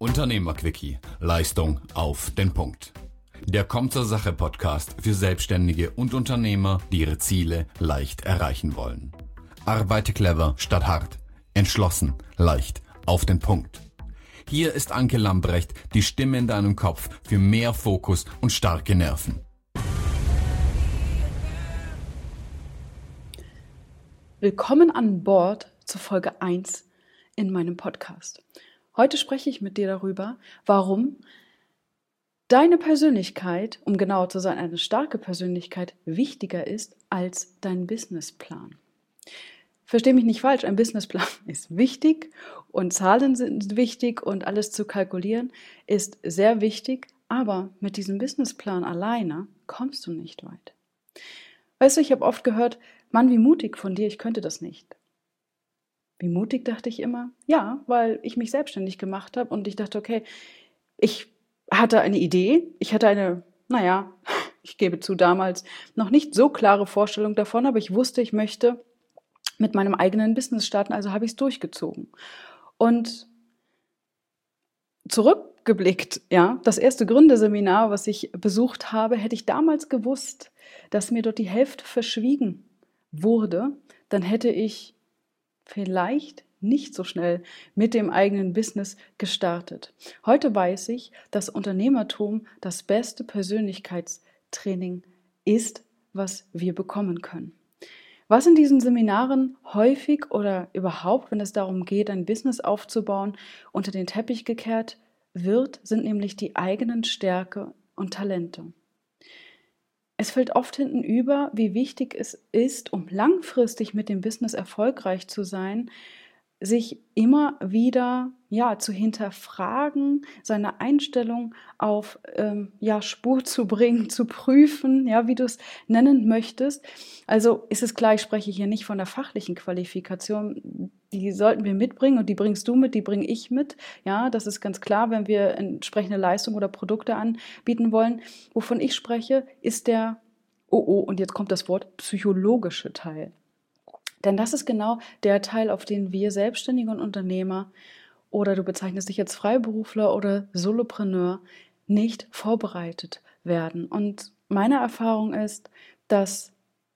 Unternehmer-Quickie. Leistung auf den Punkt. Der Komm-zur-Sache-Podcast für Selbstständige und Unternehmer, die ihre Ziele leicht erreichen wollen. Arbeite clever statt hart. Entschlossen, leicht, auf den Punkt. Hier ist Anke Lambrecht, die Stimme in deinem Kopf für mehr Fokus und starke Nerven. Willkommen an Bord zur Folge 1 in meinem Podcast. Heute spreche ich mit dir darüber, warum deine Persönlichkeit, um genauer zu sein, eine starke Persönlichkeit, wichtiger ist als dein Businessplan. Versteh mich nicht falsch, ein Businessplan ist wichtig und Zahlen sind wichtig und alles zu kalkulieren ist sehr wichtig, aber mit diesem Businessplan alleine kommst du nicht weit. Weißt du, ich habe oft gehört, Mann, wie mutig von dir, ich könnte das nicht. Wie mutig, dachte ich immer? Ja, weil ich mich selbstständig gemacht habe und ich dachte, okay, ich hatte eine Idee, ich hatte ich gebe zu, damals noch nicht so klare Vorstellung davon, aber ich wusste, ich möchte mit meinem eigenen Business starten, also habe ich es durchgezogen. Und zurückgeblickt, ja, das erste Gründerseminar, was ich besucht habe, hätte ich damals gewusst, dass mir dort die Hälfte verschwiegen wurde, dann hätte ich vielleicht nicht so schnell mit dem eigenen Business gestartet. Heute weiß ich, dass Unternehmertum das beste Persönlichkeitstraining ist, was wir bekommen können. Was in diesen Seminaren häufig oder überhaupt, wenn es darum geht, ein Business aufzubauen, unter den Teppich gekehrt wird, sind nämlich die eigenen Stärke und Talente. Es fällt oft hinten über, wie wichtig es ist, um langfristig mit dem Business erfolgreich zu sein, sich immer wieder zu hinterfragen, seine Einstellung auf Spur zu bringen, zu prüfen, wie du es nennen möchtest. Also ist es klar, ich spreche hier nicht von der fachlichen Qualifikation, die sollten wir mitbringen und die bringst du mit, die bringe ich mit. Ja, das ist ganz klar, wenn wir entsprechende Leistungen oder Produkte anbieten wollen. Wovon ich spreche, ist der, und jetzt kommt das Wort, psychologische Teil. Denn das ist genau der Teil, auf den wir Selbstständige und Unternehmer oder du bezeichnest dich jetzt Freiberufler oder Solopreneur nicht vorbereitet werden. Und meine Erfahrung ist, dass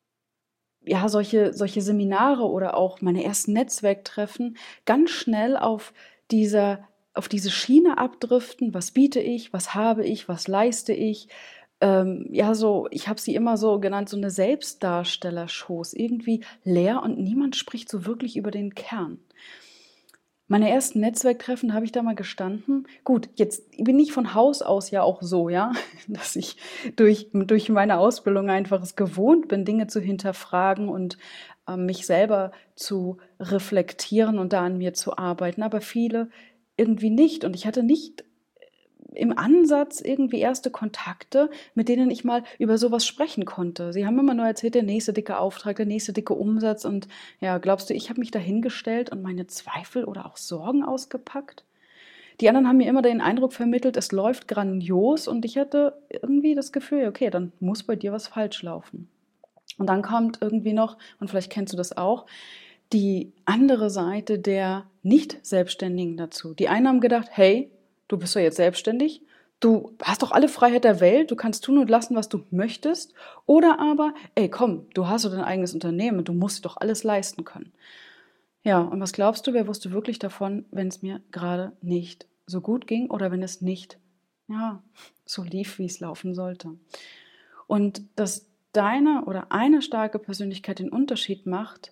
solche Seminare oder auch meine ersten Netzwerktreffen ganz schnell auf diese Schiene abdriften. Was biete ich, was habe ich, was leiste ich? Ich habe sie immer so genannt, so eine Selbstdarsteller-Shows, irgendwie leer und niemand spricht so wirklich über den Kern. Meine ersten Netzwerktreffen habe ich da mal gestanden. Gut, jetzt bin ich von Haus aus ja auch so, dass ich durch meine Ausbildung einfach es gewohnt bin, Dinge zu hinterfragen und mich selber zu reflektieren und da an mir zu arbeiten. Aber viele irgendwie nicht. Und ich hatte nicht im Ansatz irgendwie erste Kontakte, mit denen ich mal über sowas sprechen konnte. Sie haben immer nur erzählt, der nächste dicke Auftrag, der nächste dicke Umsatz und glaubst du, ich habe mich da hingestellt und meine Zweifel oder auch Sorgen ausgepackt? Die anderen haben mir immer den Eindruck vermittelt, es läuft grandios und ich hatte irgendwie das Gefühl, okay, dann muss bei dir was falsch laufen. Und dann kommt irgendwie noch, und vielleicht kennst du das auch, die andere Seite der Nicht-Selbstständigen dazu. Die einen haben gedacht, hey, du bist doch jetzt selbstständig, du hast doch alle Freiheit der Welt, du kannst tun und lassen, was du möchtest. Oder aber, ey komm, du hast doch dein eigenes Unternehmen, du musst dir doch alles leisten können. Ja, und was glaubst du, wer wusste wirklich davon, wenn es mir gerade nicht so gut ging oder wenn es nicht so lief, wie es laufen sollte? Und dass deine oder eine starke Persönlichkeit den Unterschied macht,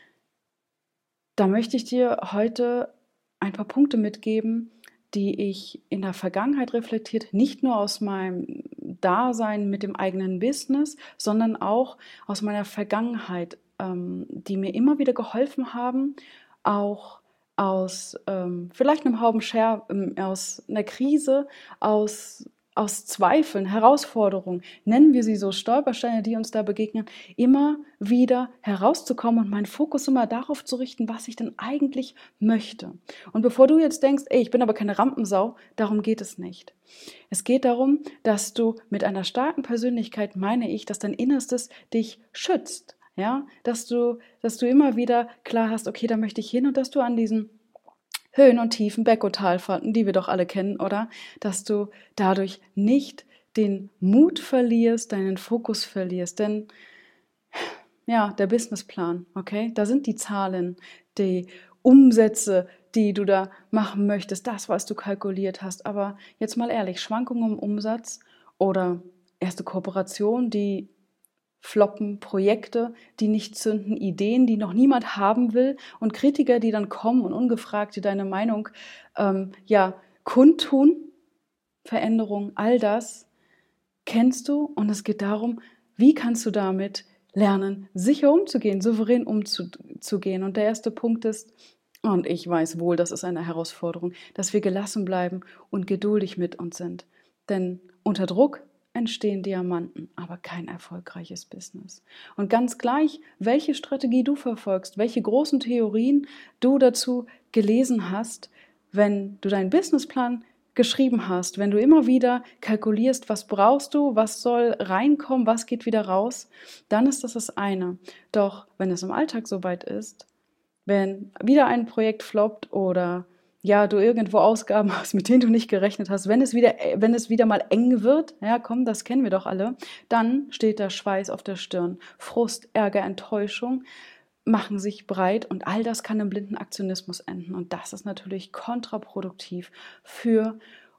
da möchte ich dir heute ein paar Punkte mitgeben, die ich in der Vergangenheit reflektiert, nicht nur aus meinem Dasein mit dem eigenen Business, sondern auch aus meiner Vergangenheit, die mir immer wieder geholfen haben, auch aus vielleicht einem Hauben Scherben, aus einer Krise, aus Zweifeln, Herausforderungen, nennen wir sie so, Stolpersteine, die uns da begegnen, immer wieder herauszukommen und meinen Fokus immer darauf zu richten, was ich denn eigentlich möchte. Und bevor du jetzt denkst, ey, ich bin aber keine Rampensau, darum geht es nicht. Es geht darum, dass du mit einer starken Persönlichkeit, meine ich, dass dein Innerstes dich schützt, dass du immer wieder klar hast, okay, da möchte ich hin und dass du an diesen Höhen und Tiefen, Berg- und Talfahrten, die wir doch alle kennen, oder? Dass du dadurch nicht den Mut verlierst, deinen Fokus verlierst. Denn ja, der Businessplan, okay? Da sind die Zahlen, die Umsätze, die du da machen möchtest, das, was du kalkuliert hast. Aber jetzt mal ehrlich, Schwankungen im Umsatz oder erste Kooperation, die floppen, Projekte, die nicht zünden, Ideen, die noch niemand haben will und Kritiker, die dann kommen und ungefragt dir deine Meinung kundtun, Veränderung, all das kennst du und es geht darum, wie kannst du damit lernen, sicher umzugehen, souverän umzugehen. Und der erste Punkt ist, und ich weiß wohl, das ist eine Herausforderung, dass wir gelassen bleiben und geduldig mit uns sind. Denn unter Druck entstehen Diamanten, aber kein erfolgreiches Business. Und ganz gleich, welche Strategie du verfolgst, welche großen Theorien du dazu gelesen hast, wenn du deinen Businessplan geschrieben hast, wenn du immer wieder kalkulierst, was brauchst du, was soll reinkommen, was geht wieder raus, dann ist das eine. Doch wenn es im Alltag soweit ist, wenn wieder ein Projekt floppt oder ja, du irgendwo Ausgaben hast, mit denen du nicht gerechnet hast, wenn es wieder mal eng wird, ja komm, das kennen wir doch alle, dann steht der Schweiß auf der Stirn. Frust, Ärger, Enttäuschung machen sich breit und all das kann im blinden Aktionismus enden. Und das ist natürlich kontraproduktiv für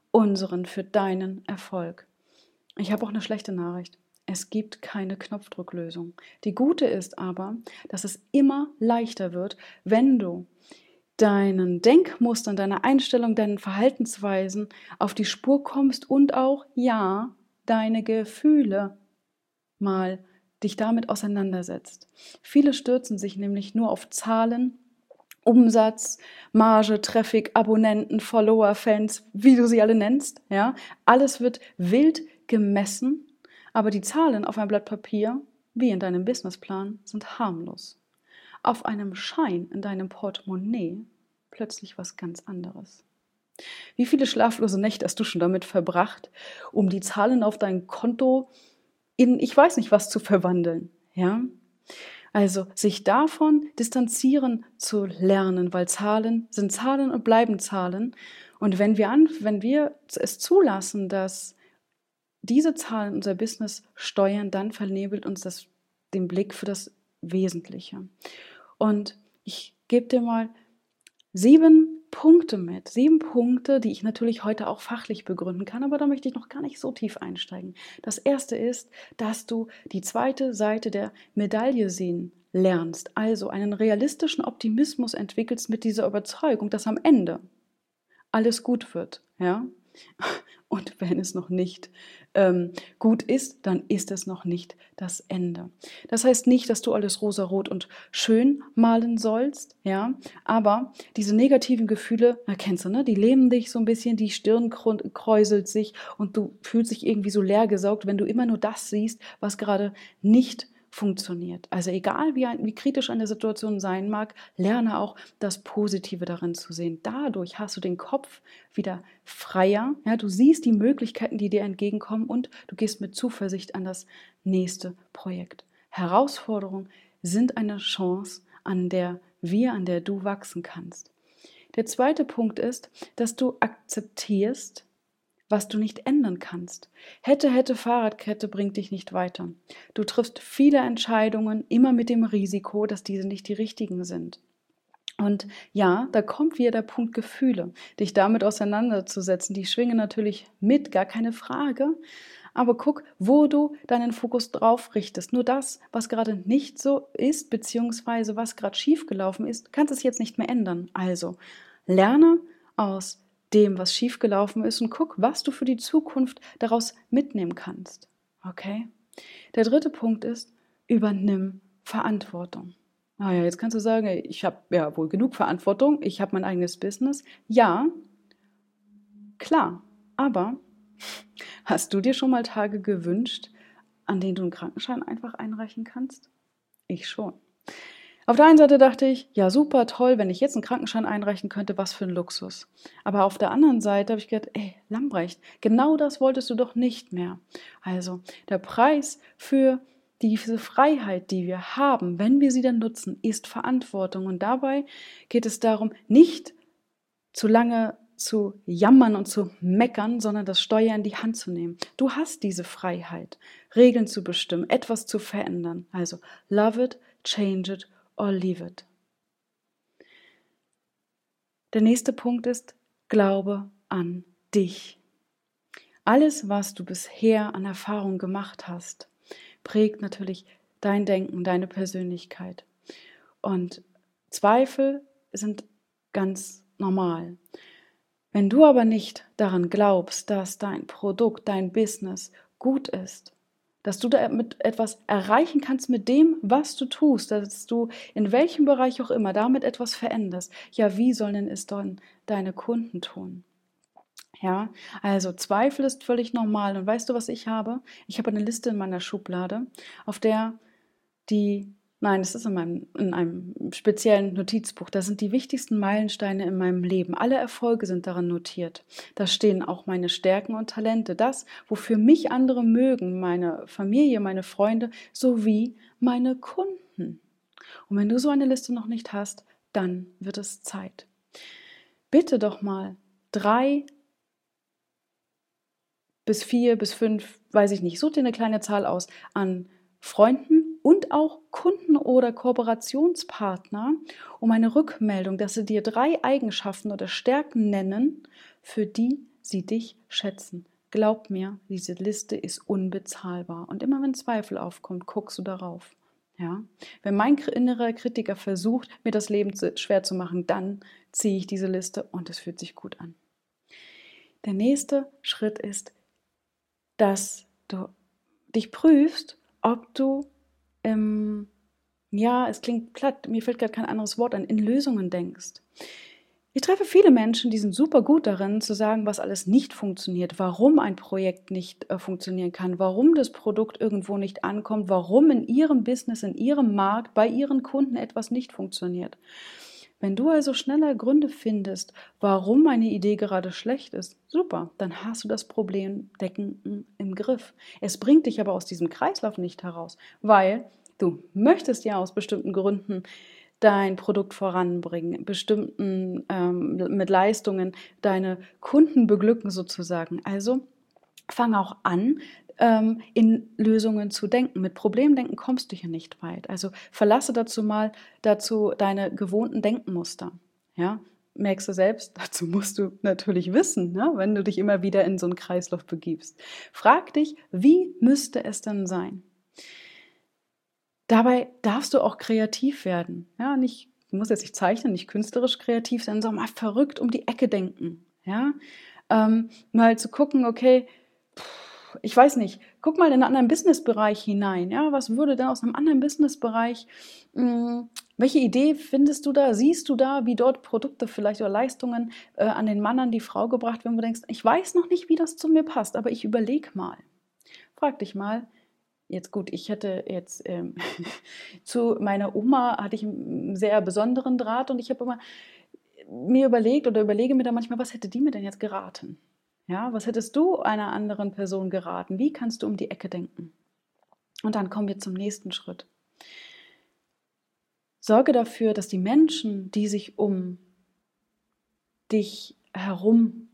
deinen Erfolg. Ich habe auch eine schlechte Nachricht. Es gibt keine Knopfdrucklösung. Die gute ist aber, dass es immer leichter wird, wenn du deinen Denkmustern, deiner Einstellung, deinen Verhaltensweisen auf die Spur kommst und auch, ja, deine Gefühle mal dich damit auseinandersetzt. Viele stürzen sich nämlich nur auf Zahlen, Umsatz, Marge, Traffic, Abonnenten, Follower, Fans, wie du sie alle nennst. Ja? Alles wird wild gemessen, aber die Zahlen auf einem Blatt Papier, wie in deinem Businessplan, sind harmlos. Auf einem Schein in deinem Portemonnaie plötzlich was ganz anderes. Wie viele schlaflose Nächte hast du schon damit verbracht, um die Zahlen auf dein Konto in ich weiß nicht was zu verwandeln? Ja? Also sich davon distanzieren zu lernen, weil Zahlen sind Zahlen und bleiben Zahlen. Und wenn wir es zulassen, dass diese Zahlen unser Business steuern, dann vernebelt uns den Blick für das Wesentliche. Und ich gebe dir mal 7 Punkte mit. 7 Punkte, die ich natürlich heute auch fachlich begründen kann, aber da möchte ich noch gar nicht so tief einsteigen. Das erste ist, dass du die zweite Seite der Medaille sehen lernst, also einen realistischen Optimismus entwickelst mit dieser Überzeugung, dass am Ende alles gut wird, ja? Und wenn es noch nicht gut ist, dann ist es noch nicht das Ende. Das heißt nicht, dass du alles rosarot und schön malen sollst, ja, aber diese negativen Gefühle, kennst du, ne? Die lähmen dich so ein bisschen, die Stirn kräuselt sich und du fühlst dich irgendwie so leergesaugt, wenn du immer nur das siehst, was gerade nicht funktioniert. Also egal, wie kritisch eine Situation sein mag, lerne auch das Positive darin zu sehen. Dadurch hast du den Kopf wieder freier. Ja, du siehst die Möglichkeiten, die dir entgegenkommen und du gehst mit Zuversicht an das nächste Projekt. Herausforderungen sind eine Chance, an der du wachsen kannst. Der zweite Punkt ist, dass du akzeptierst, was du nicht ändern kannst. Hätte, Fahrradkette bringt dich nicht weiter. Du triffst viele Entscheidungen, immer mit dem Risiko, dass diese nicht die richtigen sind. Und ja, da kommt wieder der Punkt Gefühle, dich damit auseinanderzusetzen. Die schwingen natürlich mit, gar keine Frage. Aber guck, wo du deinen Fokus drauf richtest. Nur das, was gerade nicht so ist, beziehungsweise was gerade schiefgelaufen ist, kannst es jetzt nicht mehr ändern. Also lerne aus dem, was schiefgelaufen ist und guck, was du für die Zukunft daraus mitnehmen kannst. Okay? Der dritte Punkt ist, übernimm Verantwortung. Ja, jetzt kannst du sagen, ich habe ja wohl genug Verantwortung, ich habe mein eigenes Business. Ja, klar, aber hast du dir schon mal Tage gewünscht, an denen du einen Krankenschein einfach einreichen kannst? Ich schon. Auf der einen Seite dachte ich, ja super, toll, wenn ich jetzt einen Krankenschein einreichen könnte, was für ein Luxus. Aber auf der anderen Seite habe ich gedacht, Lambrecht, genau das wolltest du doch nicht mehr. Also der Preis für diese Freiheit, die wir haben, wenn wir sie dann nutzen, ist Verantwortung. Und dabei geht es darum, nicht zu lange zu jammern und zu meckern, sondern das Steuer in die Hand zu nehmen. Du hast diese Freiheit, Regeln zu bestimmen, etwas zu verändern. Also love it, change it or leave it. Der nächste Punkt ist, glaube an dich. Alles, was du bisher an Erfahrung gemacht hast, prägt natürlich dein Denken, deine Persönlichkeit. Und Zweifel sind ganz normal. Wenn du aber nicht daran glaubst, dass dein Produkt, dein Business gut ist, dass du damit etwas erreichen kannst mit dem, was du tust, dass du in welchem Bereich auch immer damit etwas veränderst, ja, wie sollen es dann deine Kunden tun? Ja, also Zweifel ist völlig normal. Und weißt du, was ich habe? Ich habe eine Liste in meiner Schublade, auf der das ist in einem speziellen Notizbuch, da sind die wichtigsten Meilensteine in meinem Leben. Alle Erfolge sind darin notiert. Da stehen auch meine Stärken und Talente, das, wofür mich andere mögen, meine Familie, meine Freunde, sowie meine Kunden. Und wenn du so eine Liste noch nicht hast, dann wird es Zeit. Bitte doch mal 3 bis 4 bis 5, weiß ich nicht, such dir eine kleine Zahl aus, an Freunden und auch Kunden oder Kooperationspartner um eine Rückmeldung, dass sie dir 3 Eigenschaften oder Stärken nennen, für die sie dich schätzen. Glaub mir, diese Liste ist unbezahlbar. Und immer wenn Zweifel aufkommt, guckst du darauf. Ja? Wenn mein innerer Kritiker versucht, mir das Leben schwer zu machen, dann ziehe ich diese Liste und es fühlt sich gut an. Der nächste Schritt ist, dass du dich prüfst, ob du, es klingt platt, mir fällt gerade kein anderes Wort an, in Lösungen denkst. Ich treffe viele Menschen, die sind super gut darin, zu sagen, was alles nicht funktioniert, warum ein Projekt nicht funktionieren kann, warum das Produkt irgendwo nicht ankommt, warum in ihrem Business, in ihrem Markt, bei ihren Kunden etwas nicht funktioniert. Wenn du also schneller Gründe findest, warum eine Idee gerade schlecht ist, super, dann hast du das Problemdenken im Griff. Es bringt dich aber aus diesem Kreislauf nicht heraus, weil du möchtest ja aus bestimmten Gründen dein Produkt voranbringen, mit Leistungen deine Kunden beglücken sozusagen. Also fang auch an, in Lösungen zu denken. Mit Problemdenken kommst du hier nicht weit. Also verlasse dazu deine gewohnten Denkmuster. Ja, merkst du selbst, dazu musst du natürlich wissen, ne, wenn du dich immer wieder in so einen Kreislauf begibst. Frag dich, wie müsste es denn sein? Dabei darfst du auch kreativ werden. Ja, du musst jetzt nicht zeichnen, nicht künstlerisch kreativ sein, sondern mal verrückt um die Ecke denken. Ja, mal zu gucken, okay, ich weiß nicht, guck mal in einen anderen Businessbereich hinein. Ja, was würde denn aus einem anderen Businessbereich, welche Idee findest du da, siehst du da, wie dort Produkte vielleicht oder Leistungen an den Mann, an die Frau gebracht werden, wo du denkst, ich weiß noch nicht, wie das zu mir passt, aber ich überlege mal. Frag dich mal, jetzt gut, ich hatte jetzt zu meiner Oma hatte ich einen sehr besonderen Draht und ich habe immer mir überlegt oder überlege mir da manchmal, was hätte die mir denn jetzt geraten? Ja, was hättest du einer anderen Person geraten? Wie kannst du um die Ecke denken? Und dann kommen wir zum nächsten Schritt. Sorge dafür, dass die Menschen, die sich um dich herum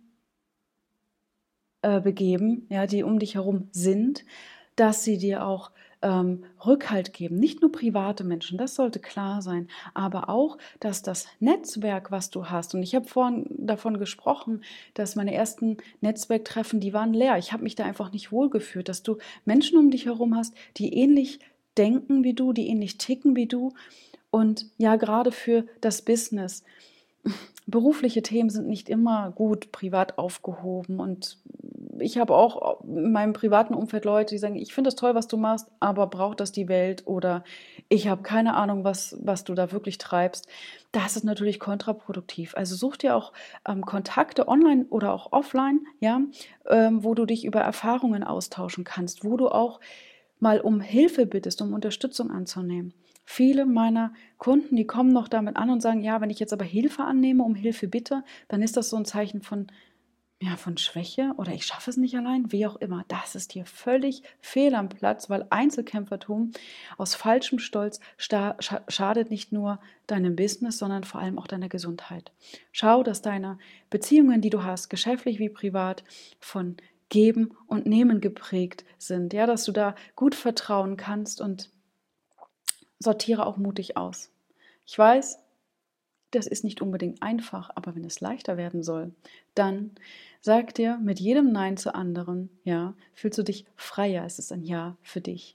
begeben, ja, die um dich herum sind, dass sie dir auch Rückhalt geben. Nicht nur private Menschen, das sollte klar sein, aber auch, dass das Netzwerk, was du hast, und ich habe vorhin davon gesprochen, dass meine ersten Netzwerktreffen, die waren leer. Ich habe mich da einfach nicht wohlgefühlt, dass du Menschen um dich herum hast, die ähnlich denken wie du, die ähnlich ticken wie du. Und ja, gerade für das Business. Berufliche Themen sind nicht immer gut privat aufgehoben und ich habe auch in meinem privaten Umfeld Leute, die sagen, ich finde das toll, was du machst, aber braucht das die Welt oder ich habe keine Ahnung, was du da wirklich treibst. Das ist natürlich kontraproduktiv. Also such dir auch Kontakte online oder auch offline, ja, wo du dich über Erfahrungen austauschen kannst, wo du auch mal um Hilfe bittest, um Unterstützung anzunehmen. Viele meiner Kunden, die kommen noch damit an und sagen, ja, wenn ich jetzt aber Hilfe annehme, um Hilfe bitte, dann ist das so ein Zeichen von, von Schwäche oder ich schaffe es nicht allein, wie auch immer. Das ist hier völlig fehl am Platz, weil Einzelkämpfertum aus falschem Stolz schadet nicht nur deinem Business, sondern vor allem auch deiner Gesundheit. Schau, dass deine Beziehungen, die du hast, geschäftlich wie privat, von Geben und Nehmen geprägt sind. Ja, dass du da gut vertrauen kannst und sortiere auch mutig aus. Ich weiß, das ist nicht unbedingt einfach, aber wenn es leichter werden soll, dann sag dir mit jedem Nein zu anderen, ja, fühlst du dich freier, es ist ein Ja für dich.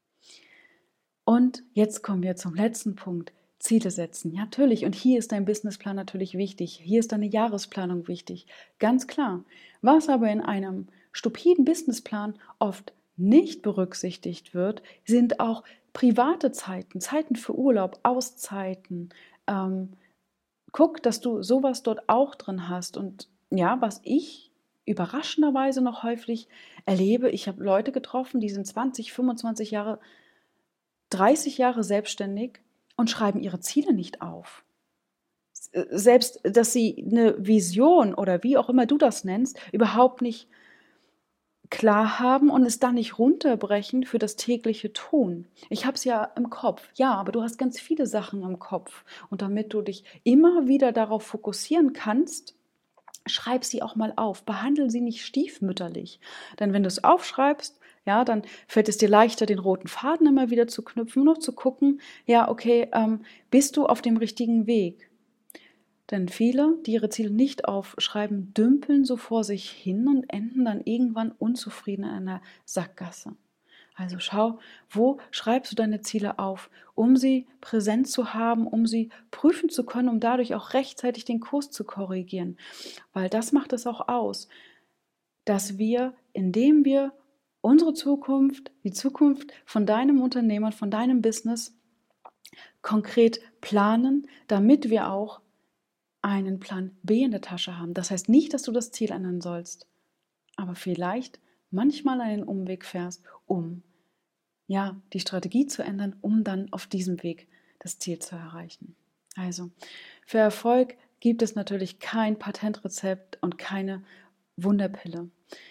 Und jetzt kommen wir zum letzten Punkt, Ziele setzen. Ja, natürlich, und hier ist dein Businessplan natürlich wichtig, hier ist deine Jahresplanung wichtig, ganz klar. Was aber in einem stupiden Businessplan oft nicht berücksichtigt wird, sind auch private Zeiten, Zeiten für Urlaub, Auszeiten. Guck, dass du sowas dort auch drin hast. Und ja, was ich überraschenderweise noch häufig erlebe, ich habe Leute getroffen, die sind 20, 25 Jahre, 30 Jahre selbstständig und schreiben ihre Ziele nicht auf. Selbst, dass sie eine Vision oder wie auch immer du das nennst, überhaupt nicht klar haben und es dann nicht runterbrechen für das tägliche Tun. Ich habe es ja im Kopf, ja, aber du hast ganz viele Sachen im Kopf. Und damit du dich immer wieder darauf fokussieren kannst, schreib sie auch mal auf. Behandle sie nicht stiefmütterlich. Denn wenn du es aufschreibst, ja, dann fällt es dir leichter, den roten Faden immer wieder zu knüpfen, nur zu gucken, ja, okay, bist du auf dem richtigen Weg? Denn viele, die ihre Ziele nicht aufschreiben, dümpeln so vor sich hin und enden dann irgendwann unzufrieden in einer Sackgasse. Also schau, wo schreibst du deine Ziele auf, um sie präsent zu haben, um sie prüfen zu können, um dadurch auch rechtzeitig den Kurs zu korrigieren. Weil das macht es auch aus, dass wir, indem wir unsere Zukunft, die Zukunft von deinem Unternehmen, von deinem Business konkret planen, damit wir auch einen Plan B in der Tasche haben. Das heißt nicht, dass du das Ziel ändern sollst, aber vielleicht manchmal einen Umweg fährst, um die Strategie zu ändern, um dann auf diesem Weg das Ziel zu erreichen. Also, für Erfolg gibt es natürlich kein Patentrezept und keine Wunderpille.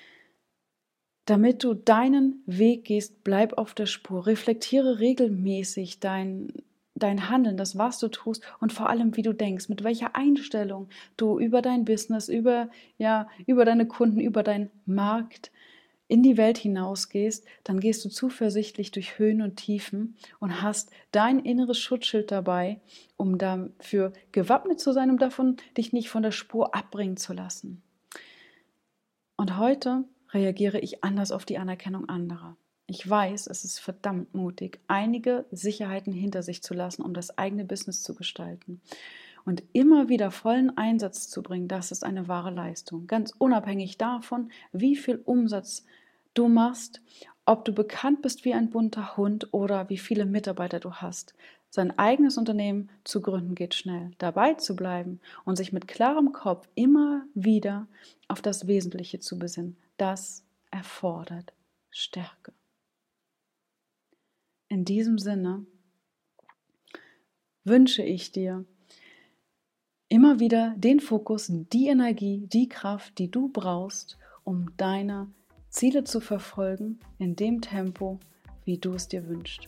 Damit du deinen Weg gehst, bleib auf der Spur, reflektiere regelmäßig dein Handeln, das, was du tust und vor allem, wie du denkst, mit welcher Einstellung du über dein Business, über deine Kunden, über deinen Markt in die Welt hinausgehst, dann gehst du zuversichtlich durch Höhen und Tiefen und hast dein inneres Schutzschild dabei, um dafür gewappnet zu sein, um davon dich nicht von der Spur abbringen zu lassen. Und heute reagiere ich anders auf die Anerkennung anderer. Ich weiß, es ist verdammt mutig, einige Sicherheiten hinter sich zu lassen, um das eigene Business zu gestalten. Und immer wieder vollen Einsatz zu bringen, das ist eine wahre Leistung. Ganz unabhängig davon, wie viel Umsatz du machst, ob du bekannt bist wie ein bunter Hund oder wie viele Mitarbeiter du hast. Sein eigenes Unternehmen zu gründen geht schnell. Dabei zu bleiben und sich mit klarem Kopf immer wieder auf das Wesentliche zu besinnen, das erfordert Stärke. In diesem Sinne wünsche ich dir immer wieder den Fokus, die Energie, die Kraft, die du brauchst, um deine Ziele zu verfolgen in dem Tempo, wie du es dir wünschst.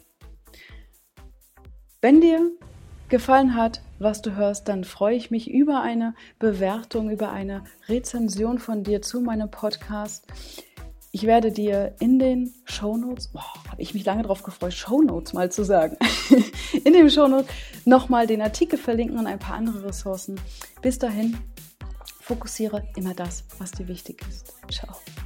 Wenn dir gefallen hat, was du hörst, dann freue ich mich über eine Bewertung, über eine Rezension von dir zu meinem Podcast. Ich werde dir in den Shownotes, habe ich mich lange drauf gefreut, Shownotes mal zu sagen, in den Shownotes nochmal den Artikel verlinken und ein paar andere Ressourcen. Bis dahin, fokussiere immer das, was dir wichtig ist. Ciao.